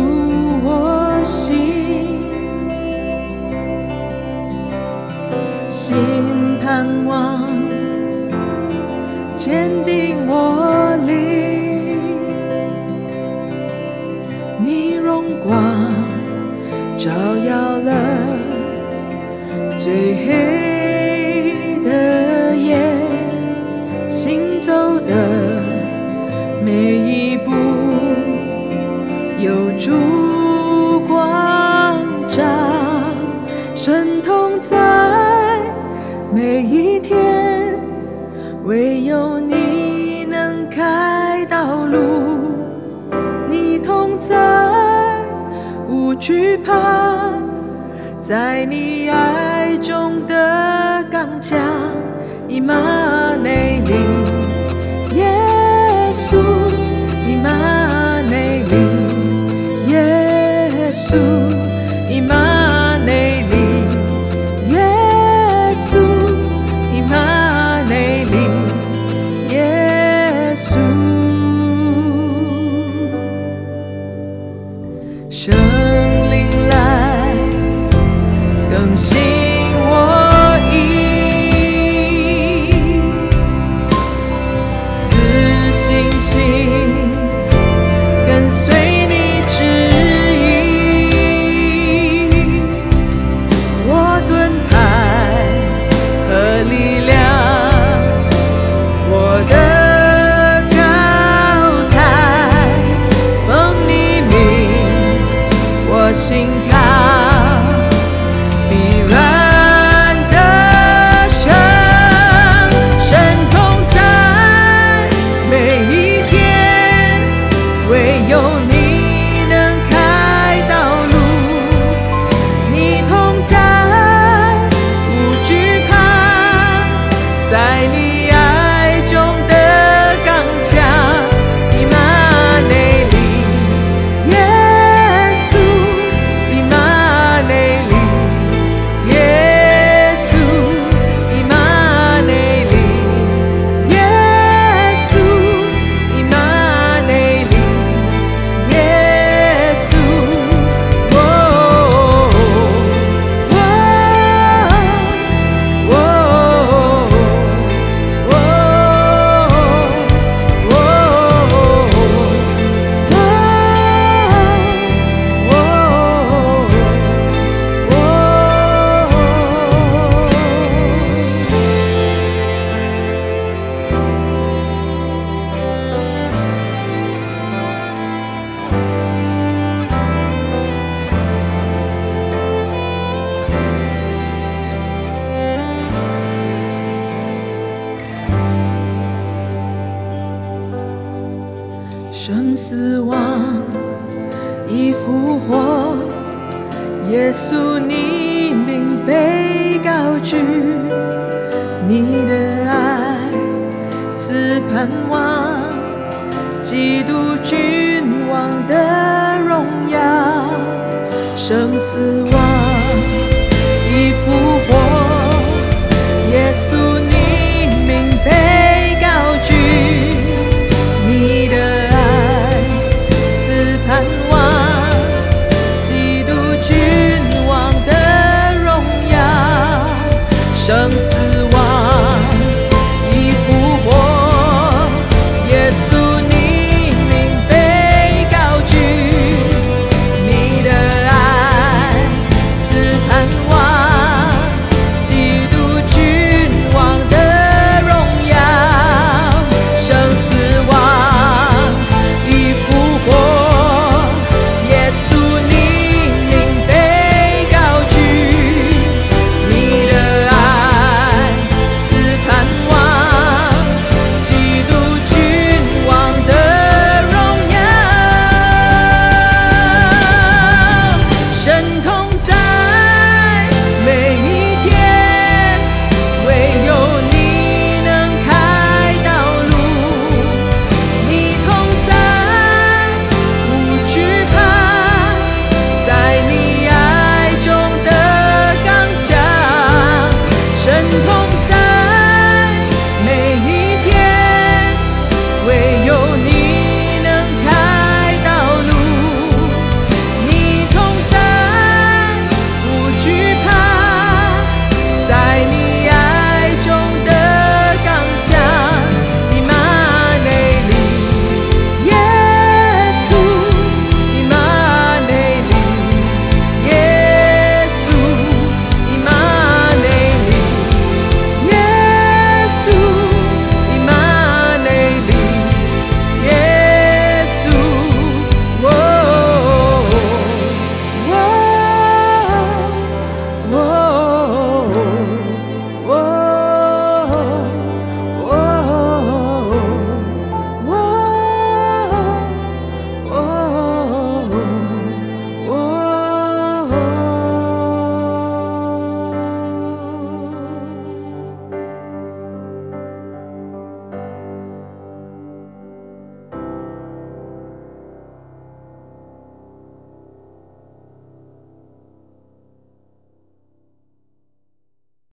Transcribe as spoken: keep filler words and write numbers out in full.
我心，心盼望坚定我灵，你荣光照耀了最黑的夜，行走的每一步有烛光照，神同在每一天，唯有你能开道路，你同在无惧怕，在你爱中的刚强，以马内利，耶稣，以马内利，耶稣，以马内利，耶稣，以马内利，耶稣，圣灵来更新我意，赐信心跟随你旨意，我盾牌和力量，我的高台，奉你名我心靠，必然得胜，神同在每一天，唯有你能开道路，你同在无惧怕，在你爱中的刚强，以马内利，耶稣，以马内利，耶稣，以马内利，耶稣，以马内利，耶稣，哦哦哦哦生死亡已复活，耶稣你名被高举，你的爱赐盼望，基督君王的